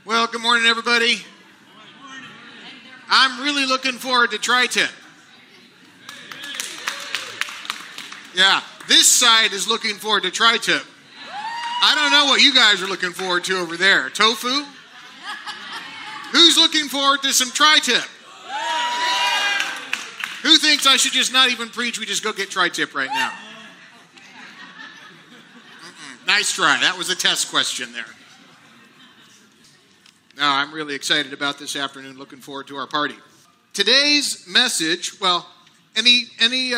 Well, good morning, everybody. I'm really looking forward to Tri-Tip. Yeah, this side is looking forward to Tri-Tip. I don't know what you guys are looking forward to over there. Tofu? Who's looking forward to some Tri-Tip? Who thinks I should just not even preach, we just go get Tri-Tip right now? Nice try. That was a test question there. No, I'm really excited about this afternoon. Looking forward to our party. Today's message, well, any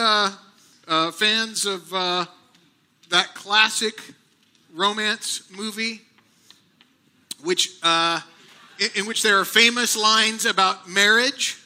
fans of that classic romance movie, which in which there are famous lines about marriage?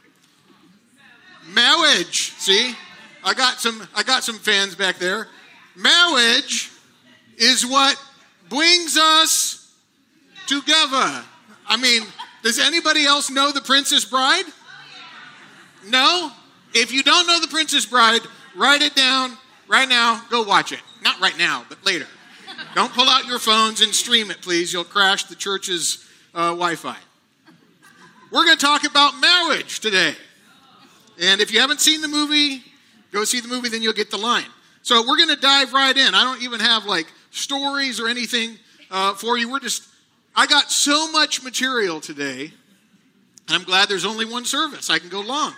Marriage. See, I got some fans back there. Marriage is what brings us together. I mean, does anybody else know The Princess Bride? No? If you don't know The Princess Bride, write it down right now. Go watch it. Not right now, but later. Don't pull out your phones and stream it, please. You'll crash the church's Wi-Fi. We're going to talk about marriage today. And if you haven't seen the movie, go see the movie, then you'll get the line. So we're going to dive right in. I don't even have stories or anything for you. I got so much material today, and I'm glad there's only one service. I can go long.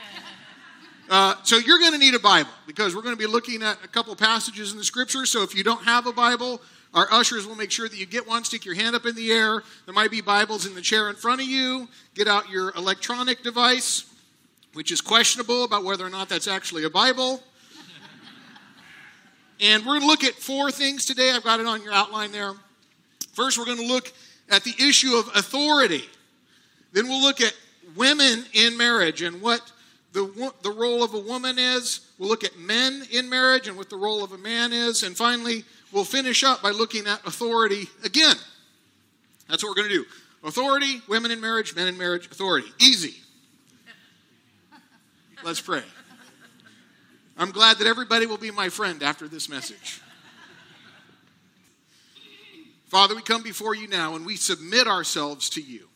So you're going to need a Bible, because we're going to be looking at a couple passages in the Scripture. So if you don't have a Bible, our ushers will make sure that you get one. Stick your hand up in the air. There might be Bibles in the chair in front of you. Get out your electronic device, which is questionable about whether or not that's actually a Bible. And we're going to look at four things today. I've got it on your outline there. First, we're going to look at the issue of authority. Then we'll look at women in marriage and what the role of a woman is. We'll look at men in marriage and what the role of a man is. And finally, we'll finish up by looking at authority again. That's what we're going to do. Authority, women in marriage, men in marriage, authority. Easy. Let's pray. I'm glad that everybody will be my friend after this message. Father, we come before you now and we submit ourselves to you.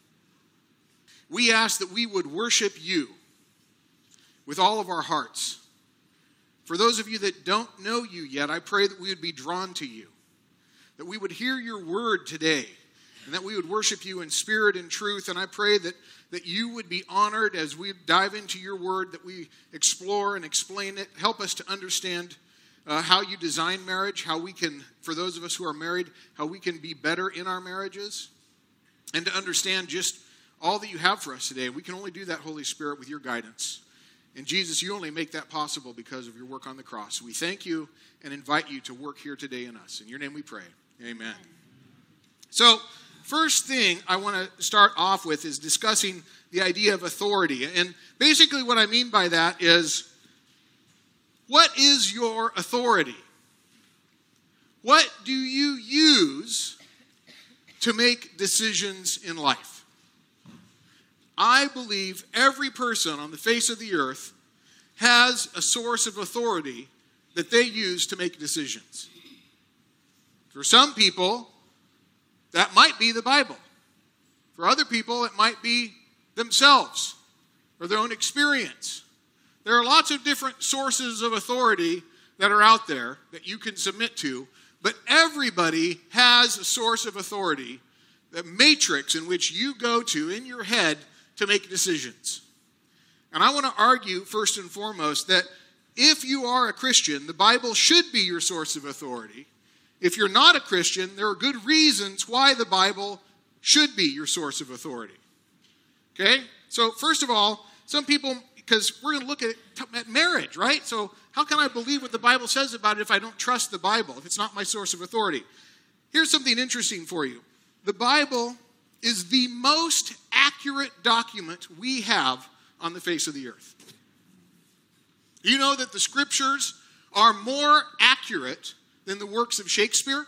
We ask that we would worship you with all of our hearts. For those of you that don't know you yet, I pray that we would be drawn to you, that we would hear your word today, and that we would worship you in spirit and truth. And I pray that you would be honored as we dive into your word, that we explore and explain it. Help us to understand how you design marriage, how we can, for those of us who are married, how we can be better in our marriages, and to understand just all that you have for us today. We can only do that, Holy Spirit, with your guidance. And Jesus, you only make that possible because of your work on the cross. We thank you and invite you to work here today in us. In your name we pray. Amen. So, first thing I want to start off with is discussing the idea of authority. And basically what I mean by that is, what is your authority? What do you use to make decisions in life? I believe every person on the face of the earth has a source of authority that they use to make decisions. For some people, that might be the Bible. For other people, it might be themselves or their own experience. There are lots of different sources of authority that are out there that you can submit to, but everybody has a source of authority, the matrix in which you go to in your head to make decisions. And I want to argue, first and foremost, that if you are a Christian, the Bible should be your source of authority. If you're not a Christian, there are good reasons why the Bible should be your source of authority. Okay? So first of all, some people, because we're going to look at marriage, right? So how can I believe what the Bible says about it if I don't trust the Bible, if it's not my source of authority? Here's something interesting for you. The Bible is the most accurate document we have on the face of the earth. You know that the Scriptures are more accurate than the works of Shakespeare?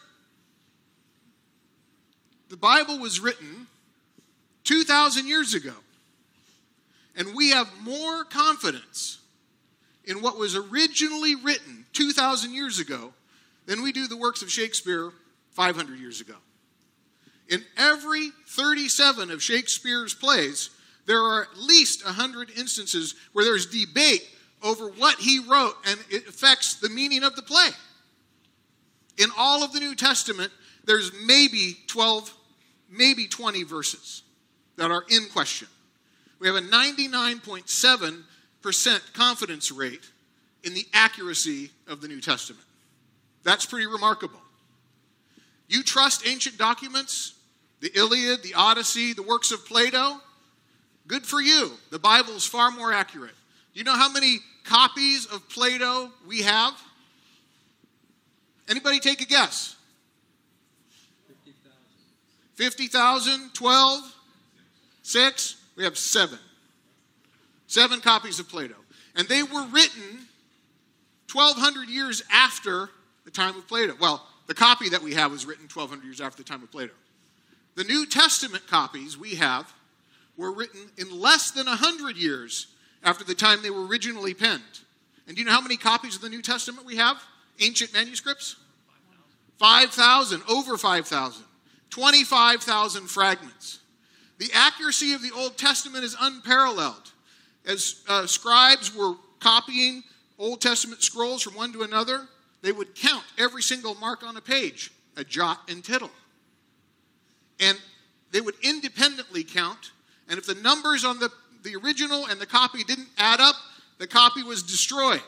The Bible was written 2,000 years ago. And we have more confidence in what was originally written 2,000 years ago than we do the works of Shakespeare 500 years ago. In every 37 of Shakespeare's plays, there are at least 100 instances where there's debate over what he wrote, and it affects the meaning of the play. In all of the New Testament, there's maybe 12, maybe 20 verses that are in question. We have a 99.7% confidence rate in the accuracy of the New Testament. That's pretty remarkable. You trust ancient documents, the Iliad, the Odyssey, the works of Plato? Good for you. The Bible is far more accurate. You know how many copies of Plato we have? Anybody take a guess? 50,000? 12? 6? We have 7. 7 copies of Plato. And they were written 1,200 years after the time of Plato. Well, the copy that we have was written 1,200 years after the time of Plato. The New Testament copies we have were written in less than 100 years after the time they were originally penned. And do you know how many copies of the New Testament we have? Ancient manuscripts? 5,000. Over 5,000. 25,000 fragments. The accuracy of the Old Testament is unparalleled. As scribes were copying Old Testament scrolls from one to another, they would count every single mark on a page, a jot and tittle. And they would independently count, and if the numbers on the original and the copy didn't add up, the copy was destroyed.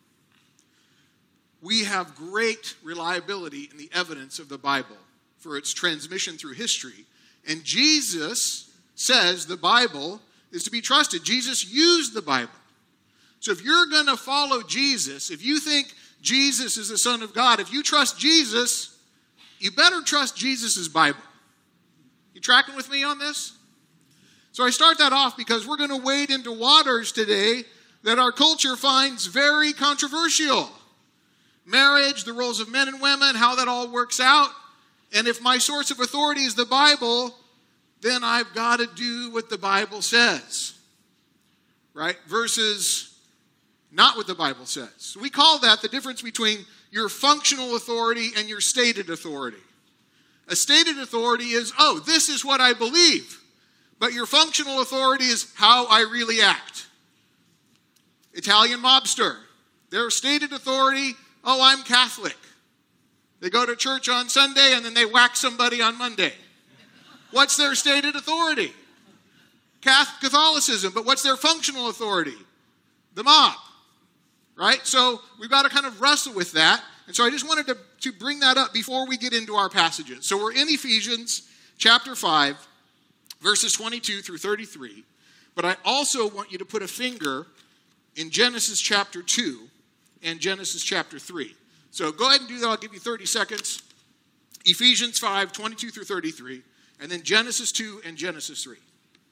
We have great reliability in the evidence of the Bible for its transmission through history. And Jesus says the Bible is to be trusted. Jesus used the Bible. So if you're going to follow Jesus, if you think Jesus is the Son of God, if you trust Jesus, you better trust Jesus' Bible. You tracking with me on this? So I start that off because we're going to wade into waters today that our culture finds very controversial. Marriage, the roles of men and women, how that all works out. And if my source of authority is the Bible, then I've got to do what the Bible says. Right? Versus not what the Bible says. So we call that the difference between your functional authority and your stated authority. A stated authority is, oh, this is what I believe. But your functional authority is how I really act. Italian mobster. Their stated authority, oh, I'm Catholic. They go to church on Sunday and then they whack somebody on Monday. What's their stated authority? Catholicism. But what's their functional authority? The mob. Right? So we've got to kind of wrestle with that. And so I just wanted to bring that up before we get into our passages. So we're in Ephesians chapter 5, verses 22 through 33. But I also want you to put a finger in Genesis chapter 2 and Genesis chapter 3. So go ahead and do that. I'll give you 30 seconds. Ephesians 5, 22 through 33. And then Genesis 2 and Genesis 3.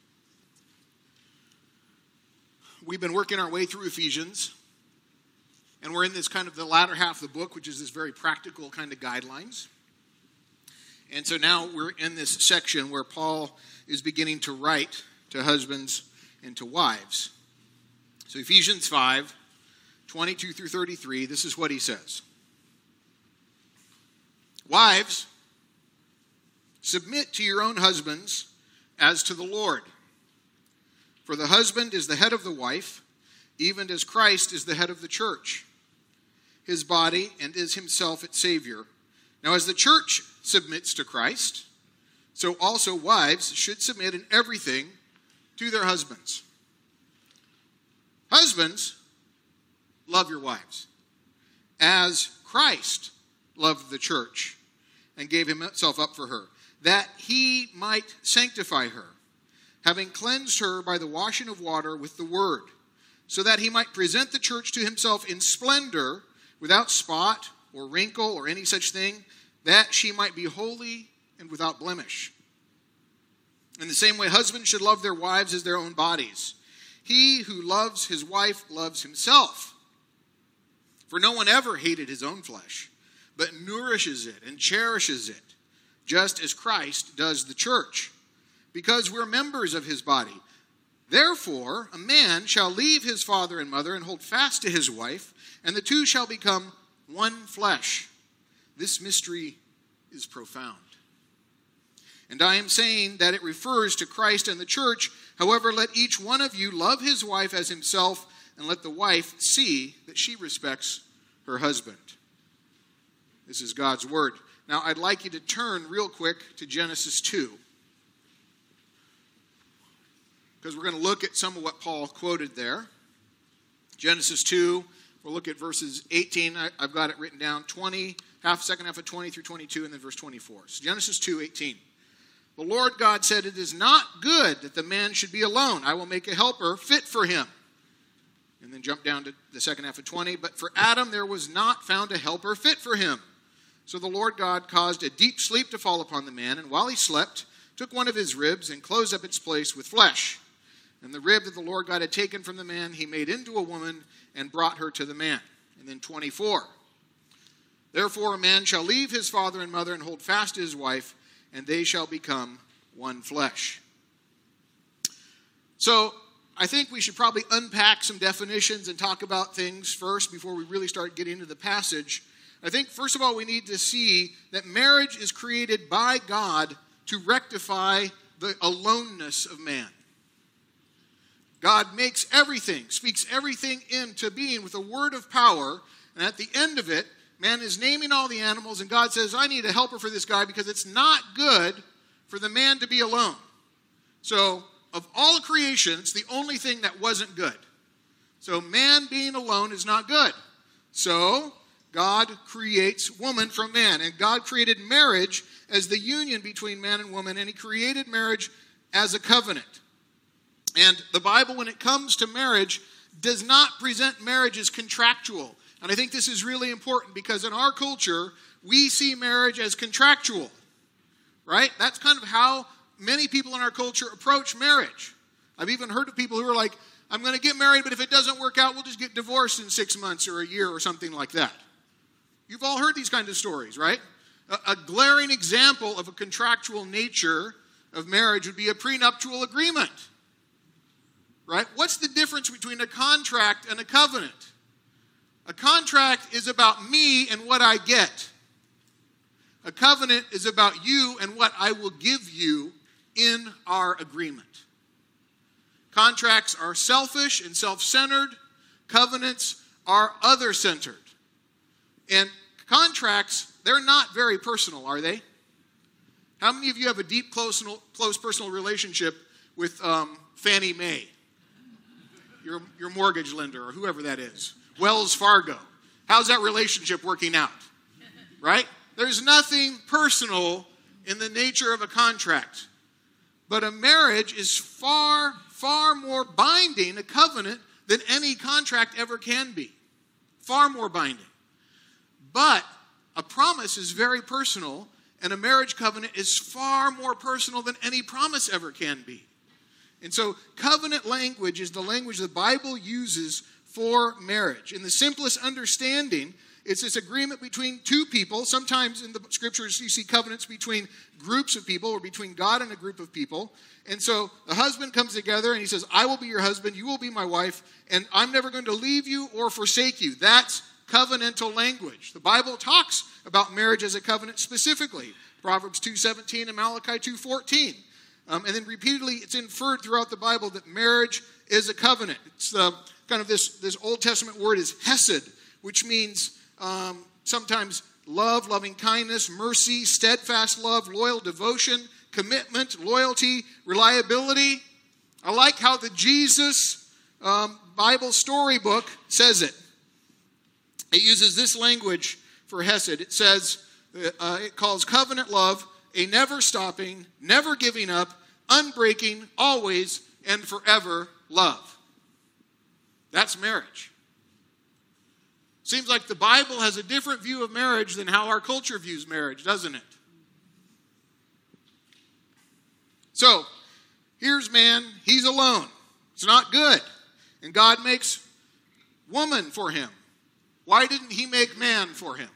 We've been working our way through Ephesians. And we're in this kind of the latter half of the book, which is this very practical kind of guidelines. And so now we're in this section where Paul is beginning to write to husbands and to wives. So Ephesians 5, 22 through 33, this is what he says. Wives, submit to your own husbands as to the Lord. For the husband is the head of the wife, even as Christ is the head of the church, his body, and is himself its Savior. Now, as the church submits to Christ, so also wives should submit in everything to their husbands. Husbands, love your wives, as Christ loved the church and gave himself up for her, that he might sanctify her, having cleansed her by the washing of water with the word, so that he might present the church to himself in splendor, without spot or wrinkle or any such thing, that she might be holy and without blemish. In the same way, husbands should love their wives as their own bodies. He who loves his wife loves himself. For no one ever hated his own flesh, but nourishes it and cherishes it, just as Christ does the church, because we're members of his body. Therefore, a man shall leave his father and mother and hold fast to his wife, and the two shall become one flesh. This mystery is profound. And I am saying that it refers to Christ and the church. However, let each one of you love his wife as himself, and let the wife see that she respects her husband. This is God's word. Now, I'd like you to turn real quick to Genesis 2. Because we're going to look at some of what Paul quoted there. Genesis 2, we'll look at verses 18. I've got it written down, second half of 20 through 22, and then verse 24. So Genesis 2:18. The Lord God said, it is not good that the man should be alone. I will make a helper fit for him. And then jump down to the second half of 20. But for Adam there was not found a helper fit for him. So the Lord God caused a deep sleep to fall upon the man, and while he slept, took one of his ribs and closed up its place with flesh. And the rib that the Lord God had taken from the man, he made into a woman and brought her to the man. And then 24. Therefore a man shall leave his father and mother and hold fast to his wife, and they shall become one flesh. So I think we should probably unpack some definitions and talk about things first before we really start getting into the passage. I think, first of all, we need to see that marriage is created by God to rectify the aloneness of man. God makes everything, speaks everything into being with a word of power, and at the end of it, man is naming all the animals, and God says, I need a helper for this guy because it's not good for the man to be alone. So, of all creation, it's the only thing that wasn't good. So, man being alone is not good. So, God creates woman from man, and God created marriage as the union between man and woman, and he created marriage as a covenant. And the Bible, when it comes to marriage, does not present marriage as contractual. And I think this is really important because in our culture, we see marriage as contractual, right? That's kind of how many people in our culture approach marriage. I've even heard of people who are like, I'm going to get married, but if it doesn't work out, we'll just get divorced in 6 months or a year or something like that. You've all heard these kinds of stories, right? A glaring example of a contractual nature of marriage would be a prenuptial agreement, right? What's the difference between a contract and a covenant? A contract is about me and what I get. A covenant is about you and what I will give you in our agreement. Contracts are selfish and self-centered. Covenants are other-centered. And contracts, they're not very personal, are they? How many of you have a deep, close personal relationship with Fannie Mae? Your mortgage lender or whoever that is. Wells Fargo. How's that relationship working out? Right? There's nothing personal in the nature of a contract. But a marriage is far, far more binding, a covenant, than any contract ever can be. Far more binding. But a promise is very personal, and a marriage covenant is far more personal than any promise ever can be. And so covenant language is the language the Bible uses for marriage. In the simplest understanding, it's this agreement between two people. Sometimes in the scriptures you see covenants between groups of people or between God and a group of people. And so the husband comes together and he says, I will be your husband, you will be my wife, and I'm never going to leave you or forsake you. That's covenantal language. The Bible talks about marriage as a covenant specifically. Proverbs 2:17 and Malachi 2:14. And then repeatedly it's inferred throughout the Bible that marriage is a covenant. It's kind of this Old Testament word is hesed, which means sometimes love, loving kindness, mercy, steadfast love, loyal devotion, commitment, loyalty, reliability. I like how the Jesus Bible storybook says it. It uses this language for hesed. It says, it calls covenant love a never stopping, never giving up, unbreaking, always and forever love. That's marriage. Seems like the Bible has a different view of marriage than how our culture views marriage, doesn't it? So, here's man, he's alone. It's not good. And God makes woman for him. Why didn't he make man for him?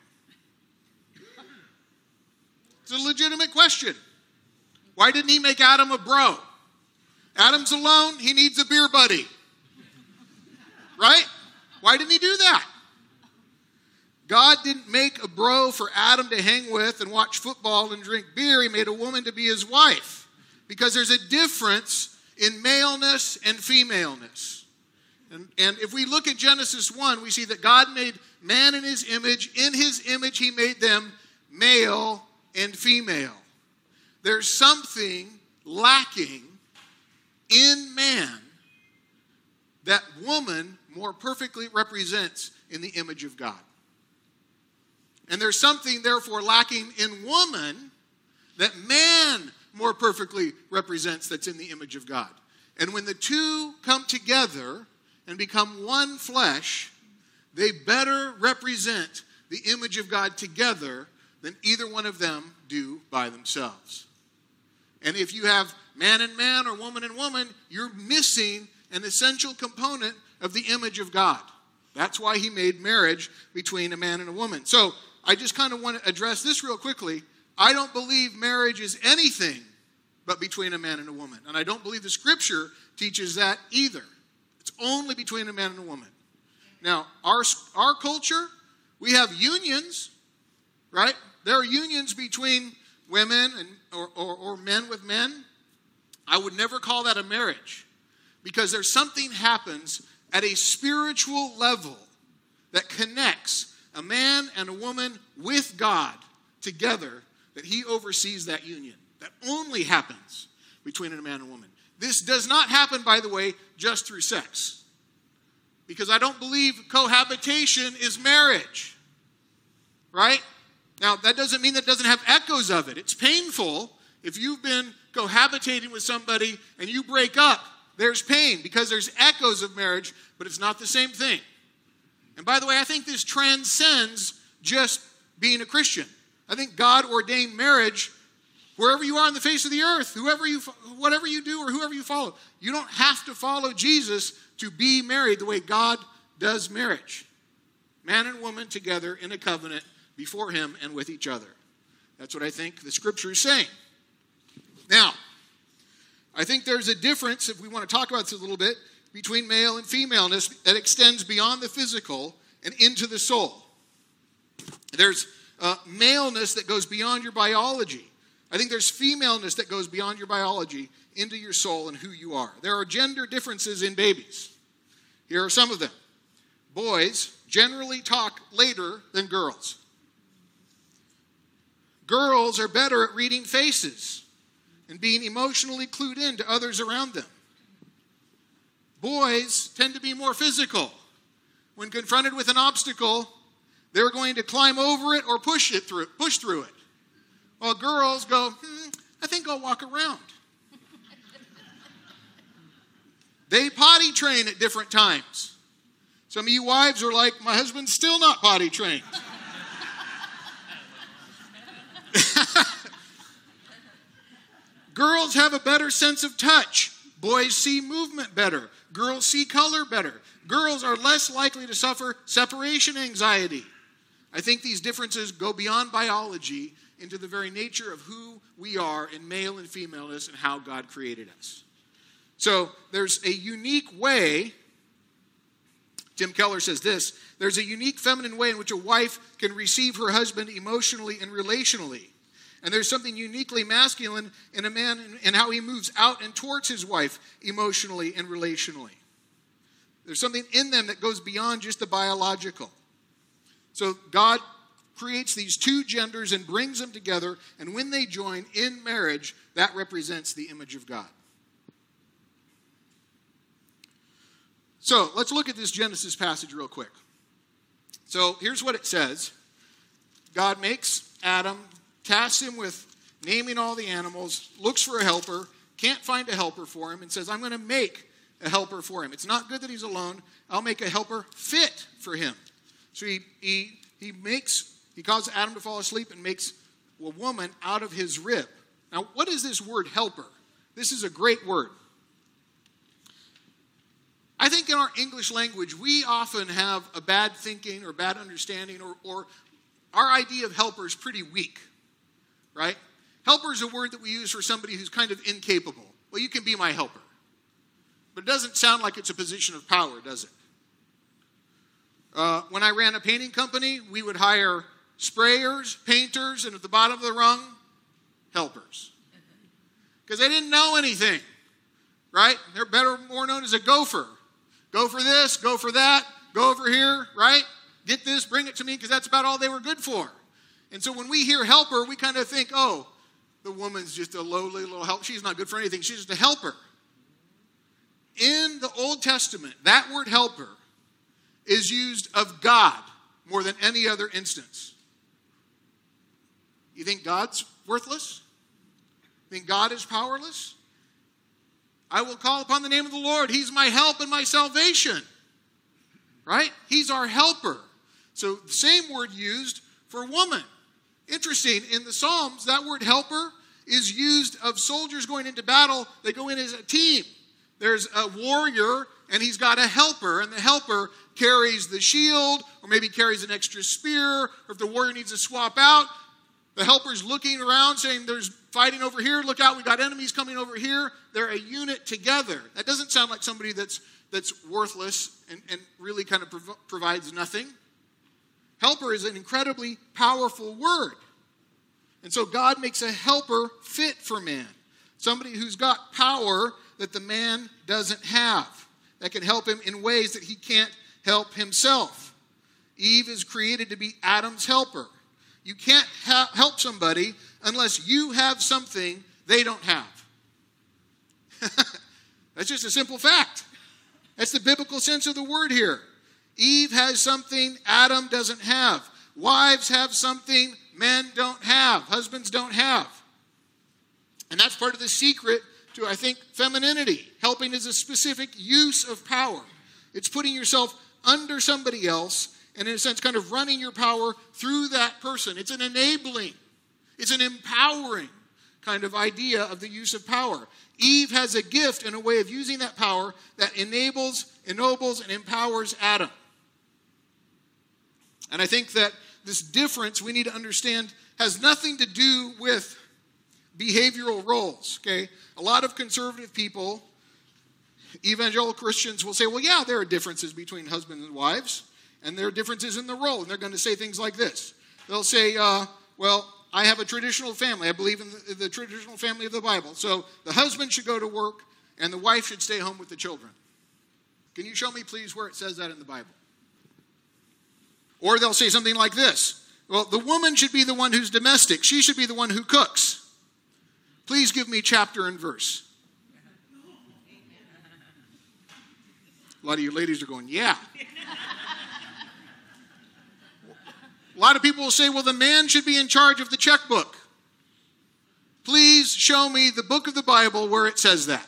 It's a legitimate question. Why didn't he make Adam a bro? Adam's alone, he needs a beer buddy. Right? Why didn't he do that? God didn't make a bro for Adam to hang with and watch football and drink beer. He made a woman to be his wife. Because there's a difference in maleness and femaleness. And if we look at Genesis 1, we see that God made man in his image. In his image, he made them male and female. There's something lacking in man that woman more perfectly represents in the image of God. And there's something, therefore, lacking in woman that man more perfectly represents that's in the image of God. And when the two come together and become one flesh, they better represent the image of God together than either one of them do by themselves. And if you have man and man or woman and woman, you're missing an essential component of the image of God. That's why he made marriage between a man and a woman. So I just kind of want to address this real quickly. I don't believe marriage is anything but between a man and a woman. And I don't believe the scripture teaches that either. It's only between a man and a woman. Now, our culture, we have unions, right? There are unions between women or men with men. I would never call that a marriage, because there's something happens at a spiritual level that connects a man and a woman with God together, that he oversees that union. That only happens between a man and a woman. This does not happen, by the way, just through sex. Because I don't believe cohabitation is marriage. Right? Now, that doesn't mean that doesn't have echoes of it. It's painful if you've been cohabitating with somebody and you break up. There's pain because there's echoes of marriage, but it's not the same thing. And by the way, I think this transcends just being a Christian. I think God ordained marriage wherever you are on the face of the earth, whatever you do or whoever you follow. You don't have to follow Jesus to be married the way God does marriage. Man and woman together in a covenant before him and with each other. That's what I think the scripture is saying. Now, I think there's a difference, if we want to talk about this a little bit, between male and femaleness that extends beyond the physical and into the soul. There's maleness that goes beyond your biology. I think there's femaleness that goes beyond your biology into your soul and who you are. There are gender differences in babies. Here are some of them. Boys generally talk later than girls. Girls are better at reading faces and being emotionally clued in to others around them. Boys tend to be more physical. When confronted with an obstacle, they're going to climb over it or push through it. While girls go, I think I'll walk around. They potty train at different times. Some of you wives are like, my husband's still not potty trained. Girls have a better sense of touch. Boys see movement better. Girls see color better. Girls are less likely to suffer separation anxiety. I think these differences go beyond biology into the very nature of who we are in male and femaleness and how God created us. So there's a unique way, Tim Keller says this, there's a unique feminine way in which a wife can receive her husband emotionally and relationally. And there's something uniquely masculine in a man and how he moves out and towards his wife emotionally and relationally. There's something in them that goes beyond just the biological. So God creates these two genders and brings them together, and when they join in marriage, that represents the image of God. So let's look at this Genesis passage real quick. So here's what it says. God makes Adam, tasks him with naming all the animals, looks for a helper, can't find a helper for him, and says, I'm going to make a helper for him. It's not good that he's alone. I'll make a helper fit for him. So he causes Adam to fall asleep and makes a woman out of his rib. Now, what is this word helper? This is a great word. I think in our English language, we often have a bad thinking or bad understanding, or our idea of helper is pretty weak, right? Helper is a word that we use for somebody who's kind of incapable. Well, you can be my helper. But it doesn't sound like it's a position of power, does it? When I ran a painting company, we would hire sprayers, painters, and at the bottom of the rung, helpers. Because they didn't know anything, right? They're more known as a gopher. Go for this, go for that, go over here, right? Get this, bring it to me, because that's about all they were good for. And so when we hear helper, we kind of think, oh, the woman's just a lowly little helper. She's not good for anything. She's just a helper. In the Old Testament, that word helper is used of God more than any other instance. You think God's worthless? You think God is powerless? I will call upon the name of the Lord. He's my help and my salvation. Right? He's our helper. So the same word used for woman. Interesting, in the Psalms, that word helper is used of soldiers going into battle. They go in as a team. There's a warrior, and he's got a helper, and the helper carries the shield, or maybe carries an extra spear, or if the warrior needs to swap out, the helper's looking around saying, there's fighting over here, look out, we got enemies coming over here. They're a unit together. That doesn't sound like somebody that's worthless and really kind of provides nothing. Helper is an incredibly powerful word. And so God makes a helper fit for man. Somebody who's got power that the man doesn't have, that can help him in ways that he can't help himself. Eve is created to be Adam's helper. You can't help somebody unless you have something they don't have. That's just a simple fact. That's the biblical sense of the word here. Eve has something Adam doesn't have. Wives have something men don't have. Husbands don't have. And that's part of the secret to, I think, femininity. Helping is a specific use of power. It's putting yourself under somebody else and, in a sense, kind of running your power through that person. It's an enabling, it's an empowering kind of idea of the use of power. Eve has a gift and a way of using that power that enables, ennobles, and empowers Adam. And I think that this difference we need to understand has nothing to do with behavioral roles, okay? A lot of conservative people, evangelical Christians, will say, well, yeah, there are differences between husbands and wives, and there are differences in the role. And they're going to say things like this. They'll say, well, I have a traditional family. I believe in the traditional family of the Bible. So the husband should go to work, and the wife should stay home with the children. Can you show me, please, where it says that in the Bible? Or they'll say something like this. Well, the woman should be the one who's domestic. She should be the one who cooks. Please give me chapter and verse. A lot of you ladies are going, yeah. A lot of people will say, well, the man should be in charge of the checkbook. Please show me the book of the Bible where it says that.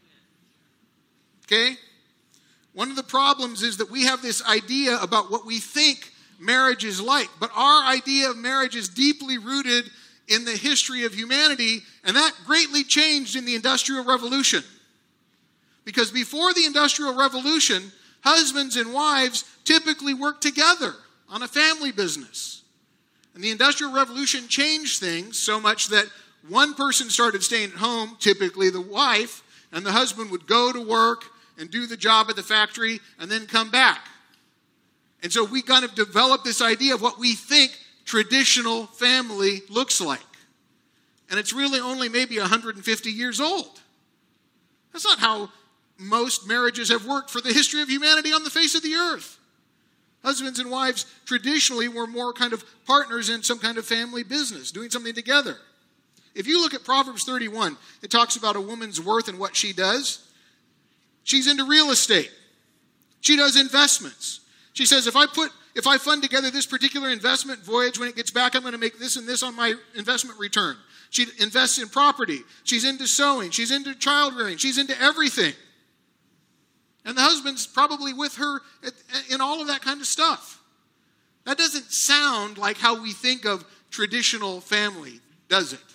Okay? One of the problems is that we have this idea about what we think marriage is like. But our idea of marriage is deeply rooted in the history of humanity, and that greatly changed in the Industrial Revolution. Because before the Industrial Revolution, husbands and wives typically worked together on a family business. And the Industrial Revolution changed things so much that one person started staying at home, typically the wife, and the husband would go to work and do the job at the factory and then come back. And so we kind of developed this idea of what we think traditional family looks like. And it's really only maybe 150 years old. That's not how most marriages have worked for the history of humanity on the face of the earth. Husbands and wives traditionally were more kind of partners in some kind of family business, doing something together. If you look at Proverbs 31, it talks about a woman's worth and what she does. She's into real estate. She does investments. She says, if I fund together this particular investment voyage, when it gets back, I'm going to make this and this on my investment return. She invests in property. She's into sewing. She's into child rearing. She's into everything. And the husband's probably with her in all of that kind of stuff. That doesn't sound like how we think of traditional family, does it?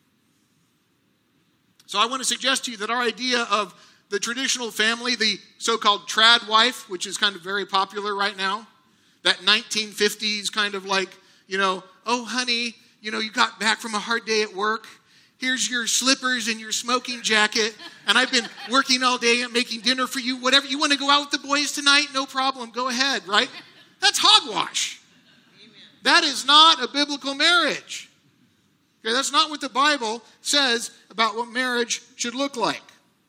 So I want to suggest to you that our idea of the traditional family, the so-called trad wife, which is kind of very popular right now, that 1950s kind of like, oh, honey, you got back from a hard day at work. Here's your slippers and your smoking jacket, and I've been working all day and making dinner for you. Whatever, you want to go out with the boys tonight? No problem, go ahead, right? That's hogwash. That is not a biblical marriage. Okay, that's not what the Bible says about what marriage should look like.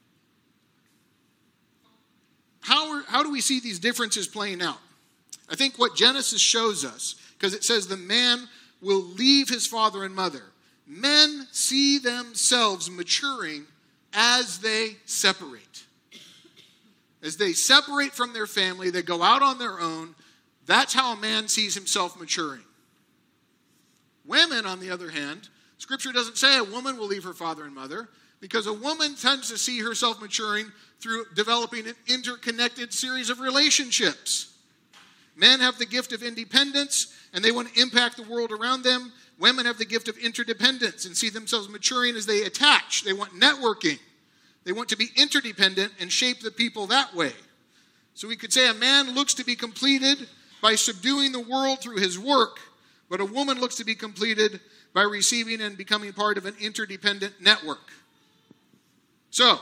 How do we see these differences playing out? I think what Genesis shows us, because it says the man will leave his father and mother. Men see themselves maturing as they separate. As they separate from their family, they go out on their own. That's how a man sees himself maturing. Women, on the other hand, Scripture doesn't say a woman will leave her father and mother, because a woman tends to see herself maturing through developing an interconnected series of relationships. Men have the gift of independence, and they want to impact the world around them. Women have the gift of interdependence and see themselves maturing as they attach. They want networking. They want to be interdependent and shape the people that way. So we could say a man looks to be completed by subduing the world through his work, but a woman looks to be completed by receiving and becoming part of an interdependent network. So,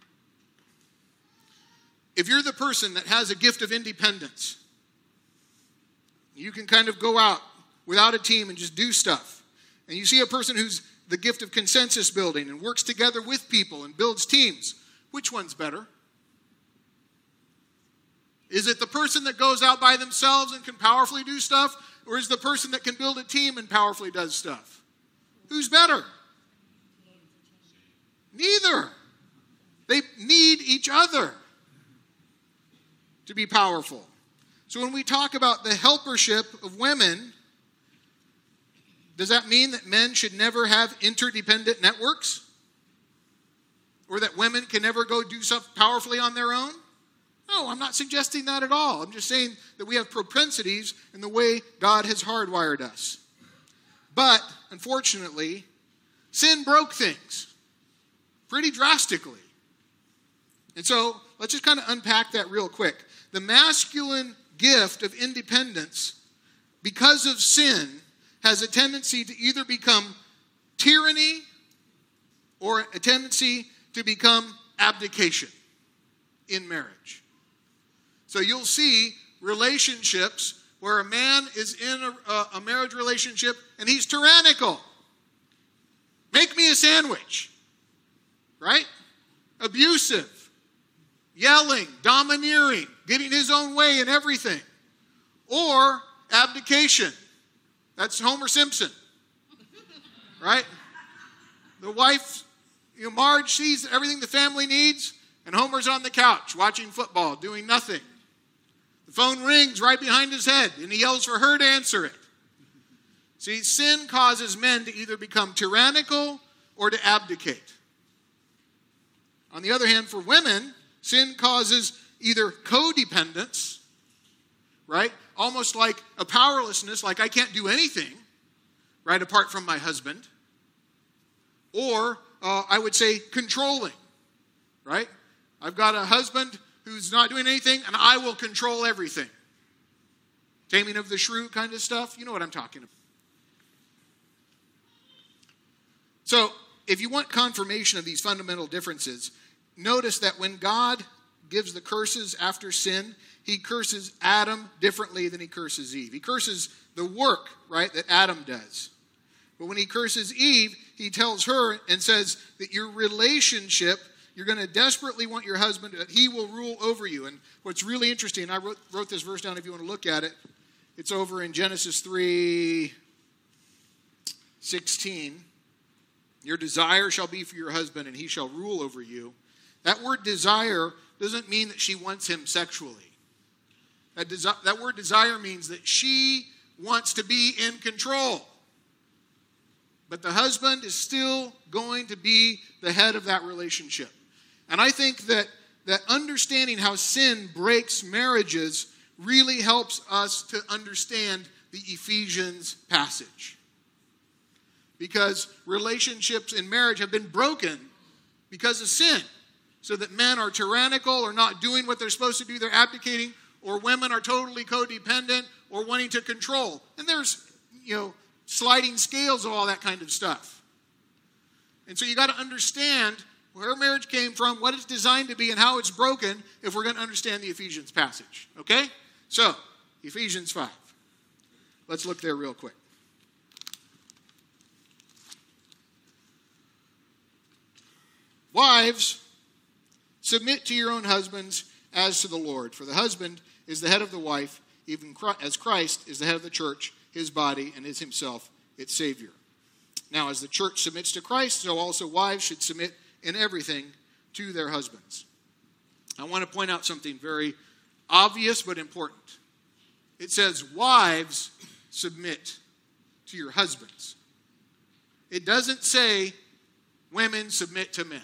if you're the person that has a gift of independence, you can kind of go out without a team and just do stuff. And you see a person who's the gift of consensus building and works together with people and builds teams. Which one's better? Is it the person that goes out by themselves and can powerfully do stuff? Or is the person that can build a team and powerfully does stuff? Who's better? Neither. They need each other to be powerful. So when we talk about the helpership of women, does that mean that men should never have interdependent networks? Or that women can never go do stuff powerfully on their own? No, I'm not suggesting that at all. I'm just saying that we have propensities in the way God has hardwired us. But, unfortunately, sin broke things pretty drastically. And so, let's just kind of unpack that real quick. The masculine gift of independence, because of sin, has a tendency to either become tyranny or a tendency to become abdication in marriage. So you'll see relationships where a man is in a marriage relationship and he's tyrannical. Make me a sandwich. Right? Abusive. Yelling. Domineering. Getting his own way in everything. Or abdication. That's Homer Simpson. Right? The wife, Marge sees everything the family needs, and Homer's on the couch watching football, doing nothing. The phone rings right behind his head, and he yells for her to answer it. See, sin causes men to either become tyrannical or to abdicate. On the other hand, for women, sin causes either codependence, right? Almost like a powerlessness, like I can't do anything, right, apart from my husband. Or, I would say, controlling, right? I've got a husband who's not doing anything, and I will control everything. Taming of the Shrew kind of stuff. You know what I'm talking about. So, if you want confirmation of these fundamental differences, notice that when God gives the curses after sin, he curses Adam differently than he curses Eve. He curses the work, right, that Adam does. But when he curses Eve, he tells her and says that your relationship, you're going to desperately want your husband, that he will rule over you. And what's really interesting, I wrote this verse down if you want to look at it. It's over in Genesis 3:16. Your desire shall be for your husband, and he shall rule over you. That word desire doesn't mean that she wants him sexually. That word desire means that she wants to be in control. But the husband is still going to be the head of that relationship. And I think that understanding how sin breaks marriages really helps us to understand the Ephesians passage. Because relationships in marriage have been broken because of sin. So that men are tyrannical or not doing what they're supposed to do, they're abdicating, or women are totally codependent or wanting to control. And there's, sliding scales of all that kind of stuff. And so you got to understand where marriage came from, what it's designed to be, and how it's broken if we're going to understand the Ephesians passage. Okay? So, Ephesians 5. Let's look there real quick. Wives, submit to your own husbands as to the Lord. For the husband is the head of the wife, even as Christ is the head of the church, his body, and is himself its Savior. Now, as the church submits to Christ, so also wives should submit in everything to their husbands. I want to point out something very obvious but important. It says, wives, submit to your husbands. It doesn't say, women, submit to men.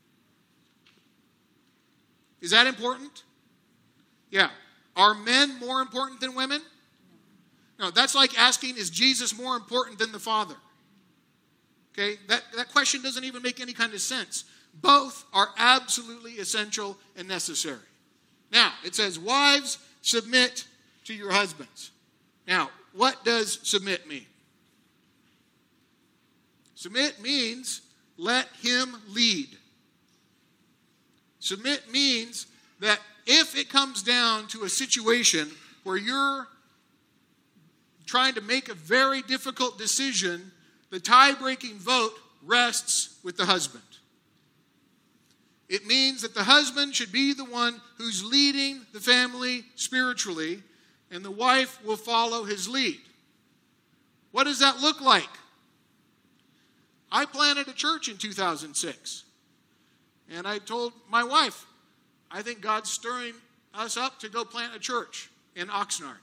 Is that important? Yeah. Are men more important than women? No, that's like asking, is Jesus more important than the Father? Okay, that question doesn't even make any kind of sense. Both are absolutely essential and necessary. Now, it says, wives, submit to your husbands. Now, what does submit mean? Submit means let him lead. Submit means that if it comes down to a situation where you're trying to make a very difficult decision, the tie-breaking vote rests with the husband. It means that the husband should be the one who's leading the family spiritually, and the wife will follow his lead. What does that look like? I planted a church in 2006. And I told my wife, I think God's stirring us up to go plant a church in Oxnard.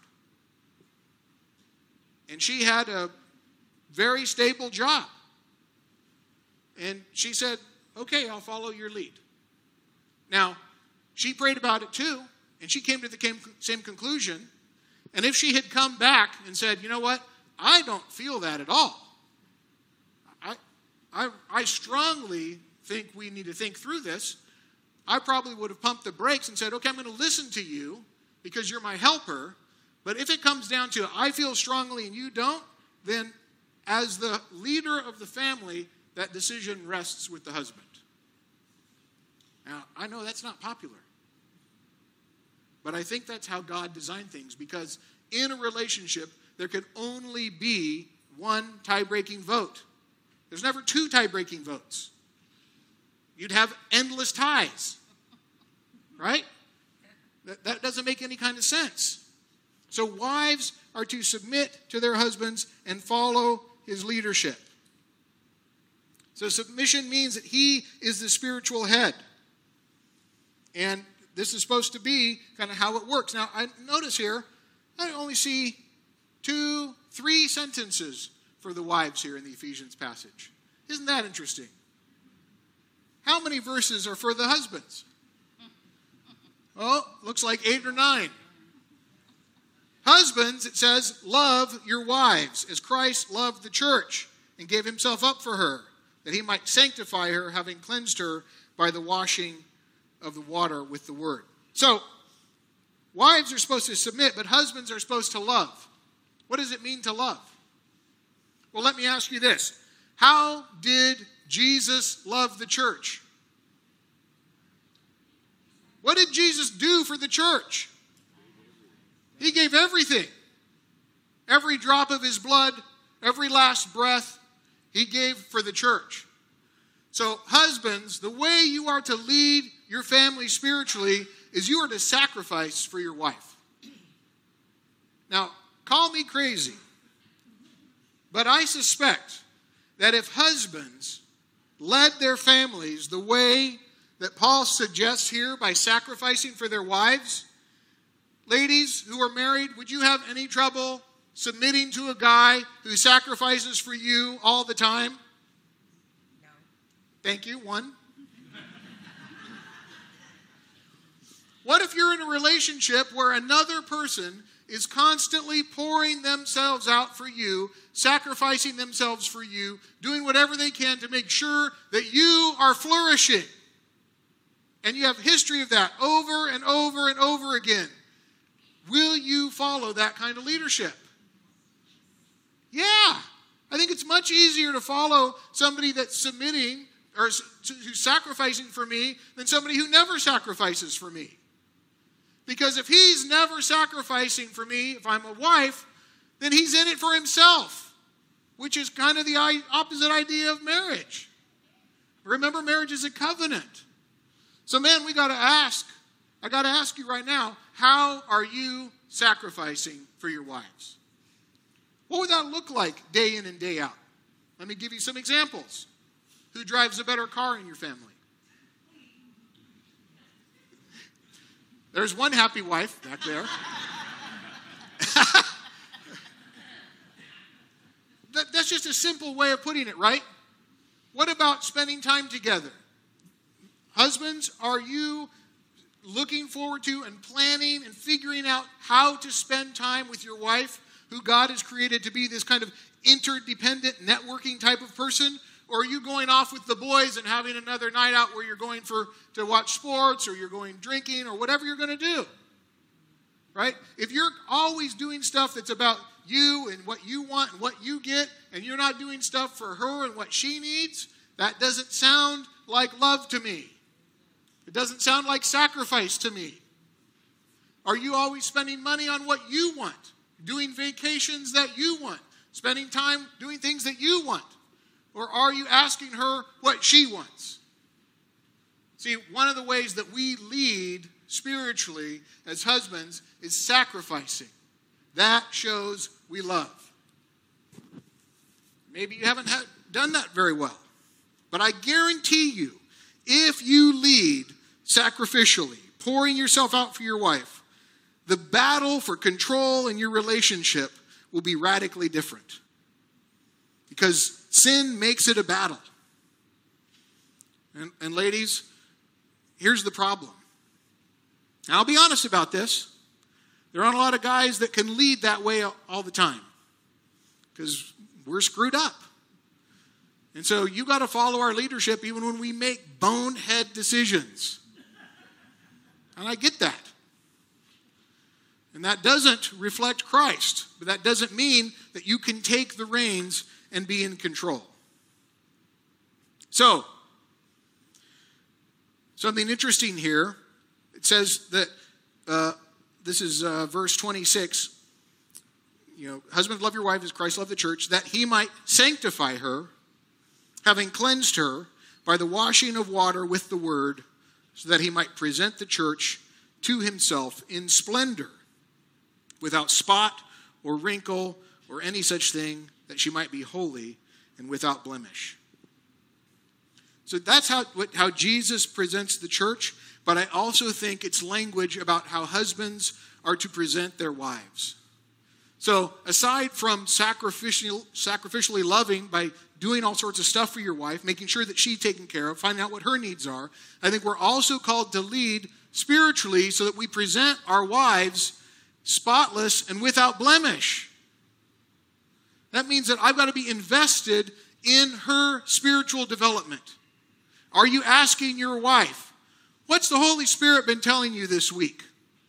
And she had a very stable job. And she said, okay, I'll follow your lead. Now, she prayed about it too, and she came to the same conclusion. And if she had come back and said, you know what, I don't feel that at all. I strongly think we need to think through this. I probably would have pumped the brakes and said, okay, I'm going to listen to you because you're my helper. But if it comes down to I feel strongly and you don't, then as the leader of the family, that decision rests with the husband. Now, I know that's not popular. But I think that's how God designed things, because in a relationship, there can only be one tie-breaking vote. There's never two tie-breaking votes. You'd have endless ties, right? That doesn't make any kind of sense. So wives are to submit to their husbands and follow his leadership. So submission means that he is the spiritual head. And this is supposed to be kind of how it works. Now, I notice here, I only see 3 sentences for the wives here in the Ephesians passage. Isn't that interesting? How many verses are for the husbands? Oh, looks like 8 or 9. Husbands, it says, love your wives as Christ loved the church and gave himself up for her, that he might sanctify her, having cleansed her by the washing of the water with the word. So, wives are supposed to submit, but husbands are supposed to love. What does it mean to love? Well, let me ask you this. How did Jesus love the church? What did Jesus do for the church? He gave everything. Every drop of his blood, every last breath, he gave for the church. So, husbands, the way you are to lead your family spiritually is you are to sacrifice for your wife. Now, call me crazy, but I suspect that if husbands led their families the way that Paul suggests here by sacrificing for their wives, ladies who are married, would you have any trouble submitting to a guy who sacrifices for you all the time? No. Thank you. 1. What if you're in a relationship where another person is constantly pouring themselves out for you, sacrificing themselves for you, doing whatever they can to make sure that you are flourishing? And you have history of that over and over and over again. Will you follow that kind of leadership? Yeah. I think it's much easier to follow somebody that's submitting or who's sacrificing for me than somebody who never sacrifices for me. Because if he's never sacrificing for me, if I'm a wife, then he's in it for himself, which is kind of the opposite idea of marriage. Remember, marriage is a covenant. So, man, I got to ask you right now, how are you sacrificing for your wives? What would that look like day in and day out? Let me give you some examples. Who drives a better car in your family? There's one happy wife back there. That's just a simple way of putting it, right? What about spending time together? Husbands, are you looking forward to and planning and figuring out how to spend time with your wife, who God has created to be this kind of interdependent networking type of person? Or are you going off with the boys and having another night out where you're going to watch sports, or you're going drinking, or whatever you're going to do? Right? If you're always doing stuff that's about you and what you want and what you get, and you're not doing stuff for her and what she needs, that doesn't sound like love to me. It doesn't sound like sacrifice to me. Are you always spending money on what you want? Doing vacations that you want? Spending time doing things that you want? Or are you asking her what she wants? See, one of the ways that we lead spiritually as husbands is sacrificing. That shows we love. Maybe you haven't done that very well. But I guarantee you, if you lead sacrificially, pouring yourself out for your wife, the battle for control in your relationship will be radically different. Because sin makes it a battle. And ladies, here's the problem. And I'll be honest about this. There aren't a lot of guys that can lead that way all the time. Because we're screwed up. And so you got to follow our leadership even when we make bonehead decisions. And I get that. And that doesn't reflect Christ. But that doesn't mean that you can take the reins and be in control. So, something interesting here. It says that, this is verse 26. Husbands, love your wife as Christ loved the church, that he might sanctify her, having cleansed her by the washing of water with the word, so that he might present the church to himself in splendor, without spot or wrinkle or any such thing, that she might be holy and without blemish. So that's how Jesus presents the church, but I also think it's language about how husbands are to present their wives. So aside from sacrificially loving by doing all sorts of stuff for your wife, making sure that she's taken care of, finding out what her needs are, I think we're also called to lead spiritually so that we present our wives spotless and without blemish. That means that I've got to be invested in her spiritual development. Are you asking your wife, what's the Holy Spirit been telling you this week?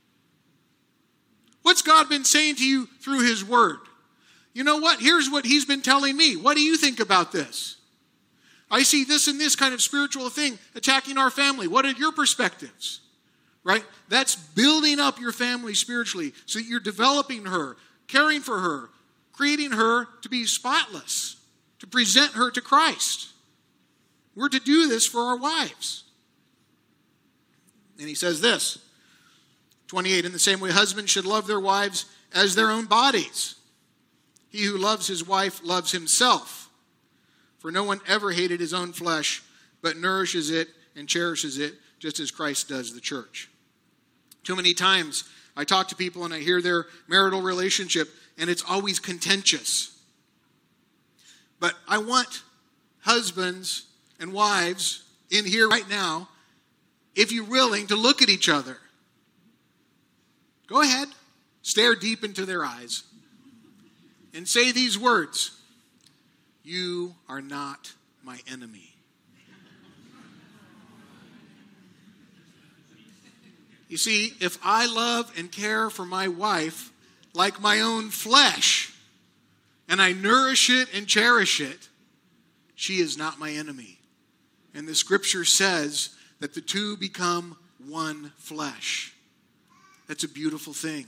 What's God been saying to you through his word? You know what? Here's what he's been telling me. What do you think about this? I see this and this kind of spiritual thing attacking our family. What are your perspectives? Right? That's building up your family spiritually so that you're developing her, caring for her, creating her to be spotless, to present her to Christ. We're to do this for our wives. And he says this, 28, in the same way, husbands should love their wives as their own bodies. He who loves his wife loves himself. For no one ever hated his own flesh, but nourishes it and cherishes it, just as Christ does the church. Too many times I talk to people and I hear their marital relationship, and it's always contentious. But I want husbands and wives in here right now, if you're willing to look at each other. Go ahead, stare deep into their eyes, and say these words: you are not my enemy. You see, if I love and care for my wife like my own flesh, and I nourish it and cherish it, she is not my enemy. And the scripture says that the two become one flesh. that's a beautiful thing.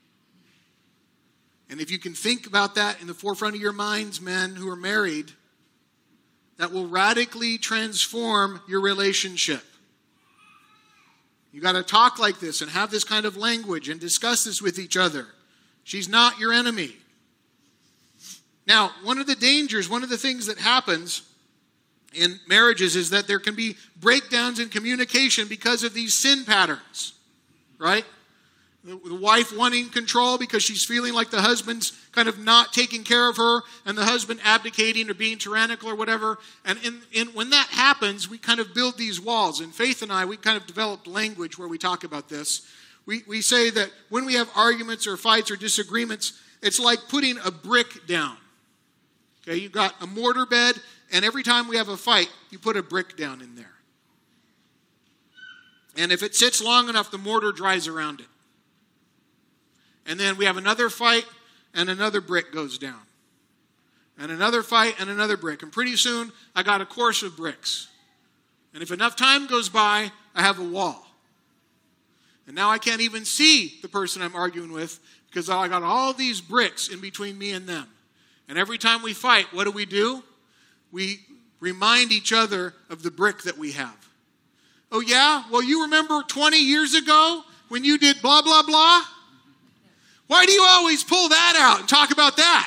And if you can think about that in the forefront of your minds, men who are married, that will radically transform your relationship. You got to talk like this and have this kind of language and discuss this with each other. She's not your enemy. Now, one of the dangers, one of the things that happens in marriages is that there can be breakdowns in communication because of these sin patterns, right? The wife wanting control because she's feeling like the husband's kind of not taking care of her, and the husband abdicating or being tyrannical or whatever. And when that happens, we kind of build these walls. And Faith and I, we kind of developed language where we talk about this. We say that when we have arguments or fights or disagreements, it's like putting a brick down. Okay, you've got a mortar bed, and every time we have a fight, you put a brick down in there. And if it sits long enough, the mortar dries around it. And then we have another fight, and another brick goes down. And another fight, and another brick. And pretty soon, I got a course of bricks. And if enough time goes by, I have a wall. And now I can't even see the person I'm arguing with because I got all these bricks in between me and them. And every time we fight, what do? We remind each other of the brick that we have. Oh yeah? Well, you remember 20 years ago when you did blah, blah, blah? Why do you always pull that out and talk about that?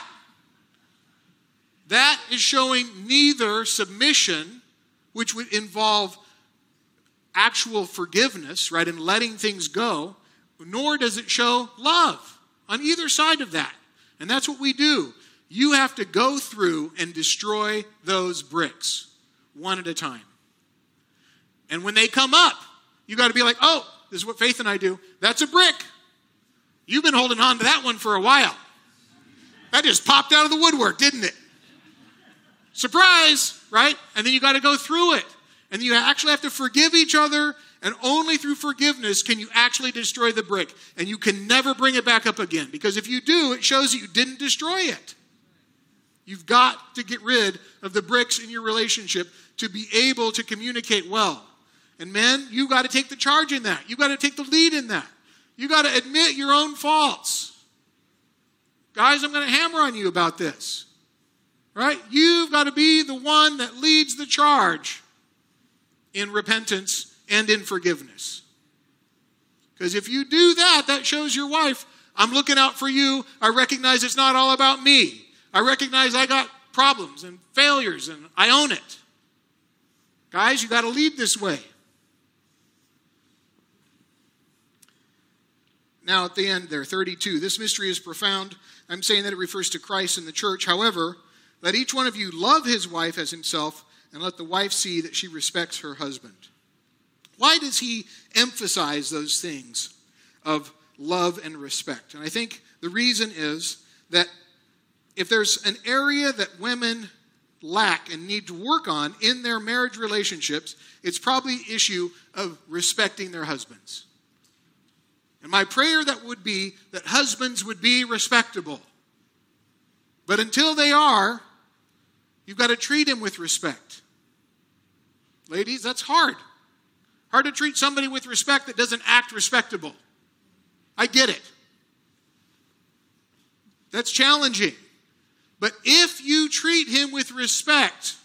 That is showing neither submission, which would involve actual forgiveness, right, and letting things go, nor does it show love on either side of that. And that's what we do. You have to go through and destroy those bricks one at a time. And when they come up, you got to be like, oh, this is what Faith and I do. That's a brick. You've been holding on to that one for a while. That just popped out of the woodwork, didn't it? Surprise, right? And then you got to go through it. And you actually have to forgive each other, and only through forgiveness can you actually destroy the brick. And you can never bring it back up again, because if you do, it shows that you didn't destroy it. You've got to get rid of the bricks in your relationship to be able to communicate well. And men, you've got to take the charge in that. You've got to take the lead in that. You've got to admit your own faults. Guys, I'm going to hammer on you about this. Right? You've got to be the one that leads the charge in repentance and in forgiveness. Because if you do that, that shows your wife, I'm looking out for you. I recognize it's not all about me. I recognize I got problems and failures, and I own it. Guys, you got to lead this way. Now at the end there, 32. This mystery is profound. I'm saying that it refers to Christ and the church. However, let each one of you love his wife as himself, and let the wife see that she respects her husband. Why does he emphasize those things of love and respect? And I think the reason is that if there's an area that women lack and need to work on in their marriage relationships, it's probably the issue of respecting their husbands. And my prayer that would be that husbands would be respectable. But until they are, you've got to treat him with respect. Ladies, that's hard. Hard to treat somebody with respect that doesn't act respectable. I get it. That's challenging. But if you treat him with respect,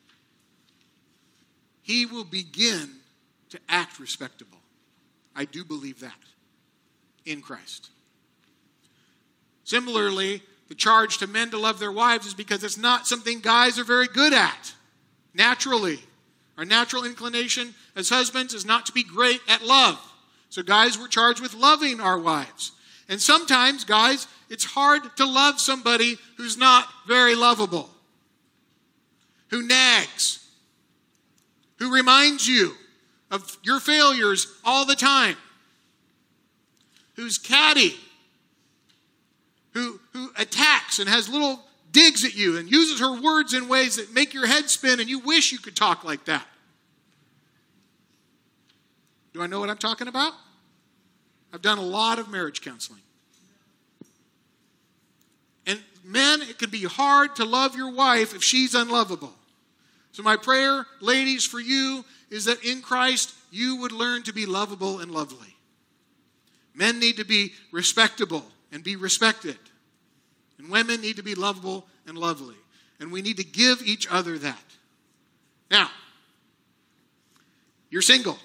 he will begin to act respectable. I do believe that in Christ. Similarly, the charge to men to love their wives is because it's not something guys are very good at. Naturally. Our natural inclination as husbands is not to be great at love. So guys, we're charged with loving our wives. And sometimes, guys, it's hard to love somebody who's not very lovable, who nags, who reminds you of your failures all the time, who's catty, who attacks and has little digs at you and uses her words in ways that make your head spin and you wish you could talk like that. Do I know what I'm talking about? I've done a lot of marriage counseling. And men, it can be hard to love your wife if she's unlovable. So my prayer, ladies, for you is that in Christ you would learn to be lovable and lovely. Men need to be respectable and be respected. And women need to be lovable and lovely. And we need to give each other that. Now, you're single.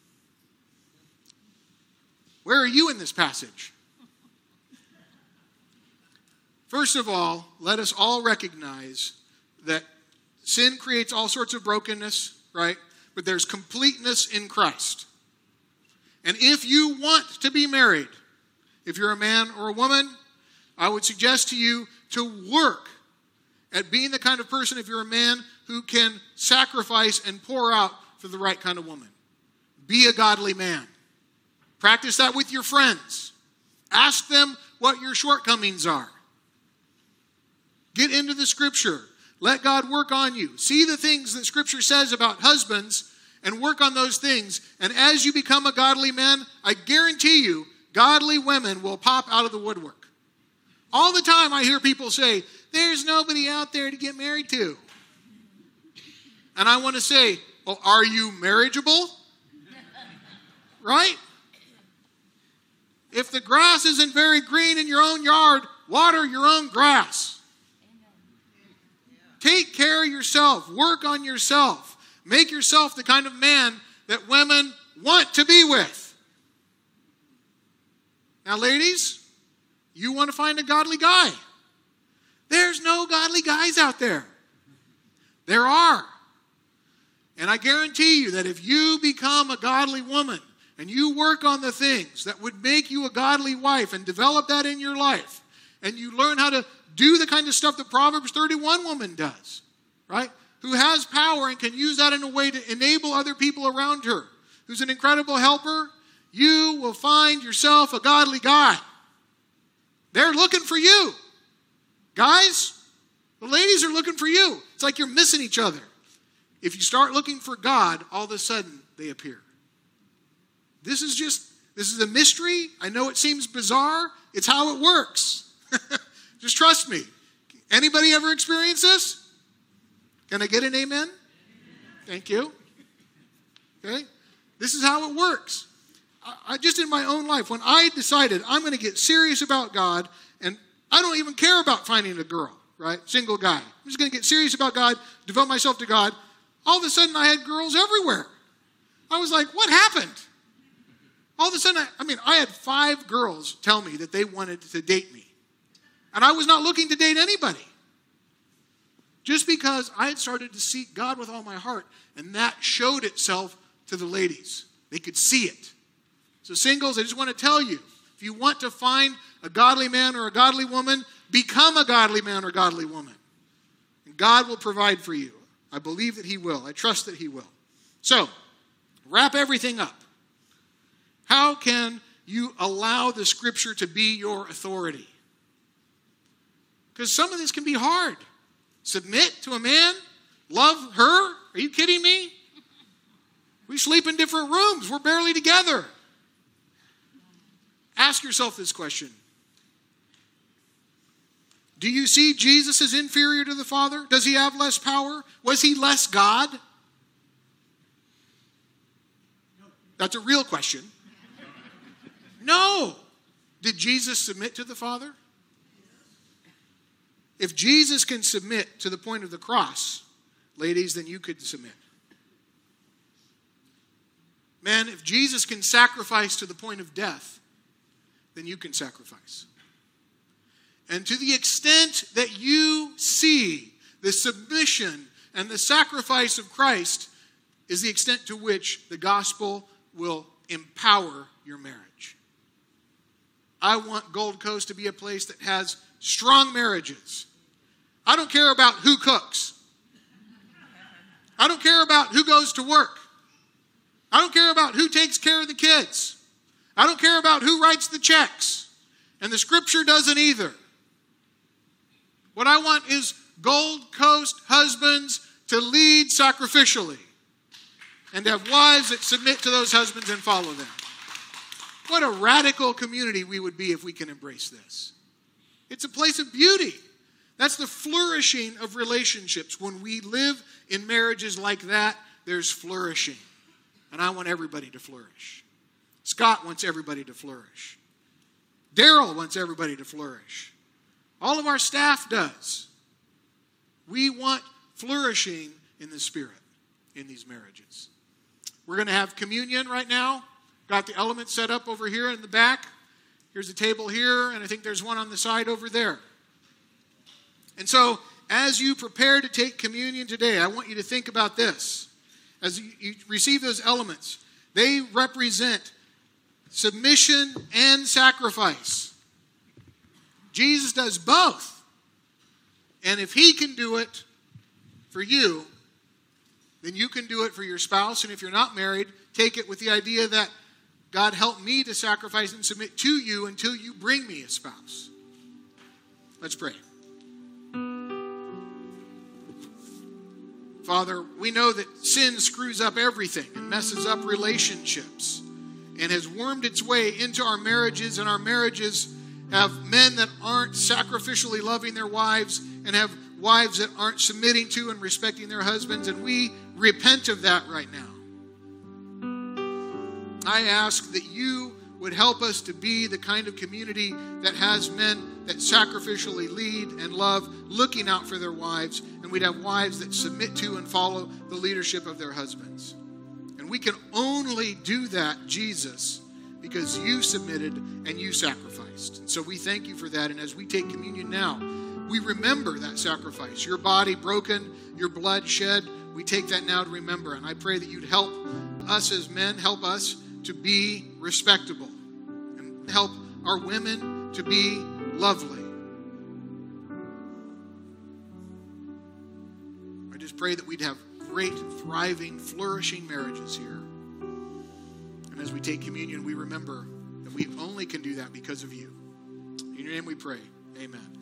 Where are you in this passage? First of all, let us all recognize that sin creates all sorts of brokenness, right? But there's completeness in Christ. And if you want to be married, if you're a man or a woman, I would suggest to you to work at being the kind of person, if you're a man, who can sacrifice and pour out for the right kind of woman. Be a godly man. Practice that with your friends. Ask them what your shortcomings are. Get into the Scripture. Let God work on you. See the things that Scripture says about husbands and work on those things. And as you become a godly man, I guarantee you, godly women will pop out of the woodwork. All the time I hear people say, there's nobody out there to get married to. And I want to say, well, are you marriageable? Right? If the grass isn't very green in your own yard, water your own grass. Take care of yourself. Work on yourself. Make yourself the kind of man that women want to be with. Now, ladies, you want to find a godly guy. There's no godly guys out there. There are. And I guarantee you that if you become a godly woman and you work on the things that would make you a godly wife and develop that in your life, and you learn how to do the kind of stuff that Proverbs 31 woman does, right? Who has power and can use that in a way to enable other people around her, who's an incredible helper, you will find yourself a godly guy. They're looking for you. Guys, the ladies are looking for you. It's like you're missing each other. If you start looking for God, all of a sudden they appear. This is a mystery. I know it seems bizarre. It's how it works. Just trust me. Anybody ever experience this? Can I get an amen? Amen? Thank you. Okay? This is how it works. I just in my own life, when I decided I'm going to get serious about God, and I don't even care about finding a girl, right? Single guy. I'm just going to get serious about God, devote myself to God. All of a sudden, I had girls everywhere. I was like, what happened? All of a sudden, I had 5 girls tell me that they wanted to date me. And I was not looking to date anybody. Just because I had started to seek God with all my heart. And that showed itself to the ladies. They could see it. So singles, I just want to tell you, if you want to find a godly man or a godly woman, become a godly man or godly woman. And God will provide for you. I believe that He will. I trust that He will. So, wrap everything up. How can you allow the Scripture to be your authority? Because some of this can be hard. Submit to a man? Love her? Are you kidding me? We sleep in different rooms. We're barely together. Ask yourself this question. Do you see Jesus as inferior to the Father? Does He have less power? Was He less God? That's a real question. No. Did Jesus submit to the Father? If Jesus can submit to the point of the cross, ladies, then you could submit. Men, if Jesus can sacrifice to the point of death, then you can sacrifice. And to the extent that you see the submission and the sacrifice of Christ is the extent to which the gospel will empower your marriage. I want Gold Coast to be a place that has strong marriages. I don't care about who cooks. I don't care about who goes to work. I don't care about who takes care of the kids. I don't care about who writes the checks. And the Scripture doesn't either. What I want is Gold Coast husbands to lead sacrificially and to have wives that submit to those husbands and follow them. What a radical community we would be if we can embrace this. It's a place of beauty. That's the flourishing of relationships. When we live in marriages like that, there's flourishing. And I want everybody to flourish. Scott wants everybody to flourish. Daryl wants everybody to flourish. All of our staff does. We want flourishing in the Spirit in these marriages. We're going to have communion right now. Got the elements set up over here in the back. Here's a table here, and I think there's one on the side over there. And so, as you prepare to take communion today, I want you to think about this. As you receive those elements, they represent submission and sacrifice. Jesus does both. And if he can do it for you, then you can do it for your spouse. And if you're not married, take it with the idea that God, help me to sacrifice and submit to you until you bring me a spouse. Let's pray. Father, we know that sin screws up everything and messes up relationships and has wormed its way into our marriages, and our marriages have men that aren't sacrificially loving their wives and have wives that aren't submitting to and respecting their husbands, and we repent of that right now. I ask that you would help us to be the kind of community that has men that sacrificially lead and love, looking out for their wives, and we'd have wives that submit to and follow the leadership of their husbands. And we can only do that, Jesus, because you submitted and you sacrificed. And so we thank you for that. And as we take communion now, we remember that sacrifice. Your body broken, your blood shed. We take that now to remember. And I pray that you'd help us as men, help us to be respectable, and help our women to be lovely. I just pray that we'd have great, thriving, flourishing marriages here. And as we take communion, we remember that we only can do that because of you. In your name we pray. Amen.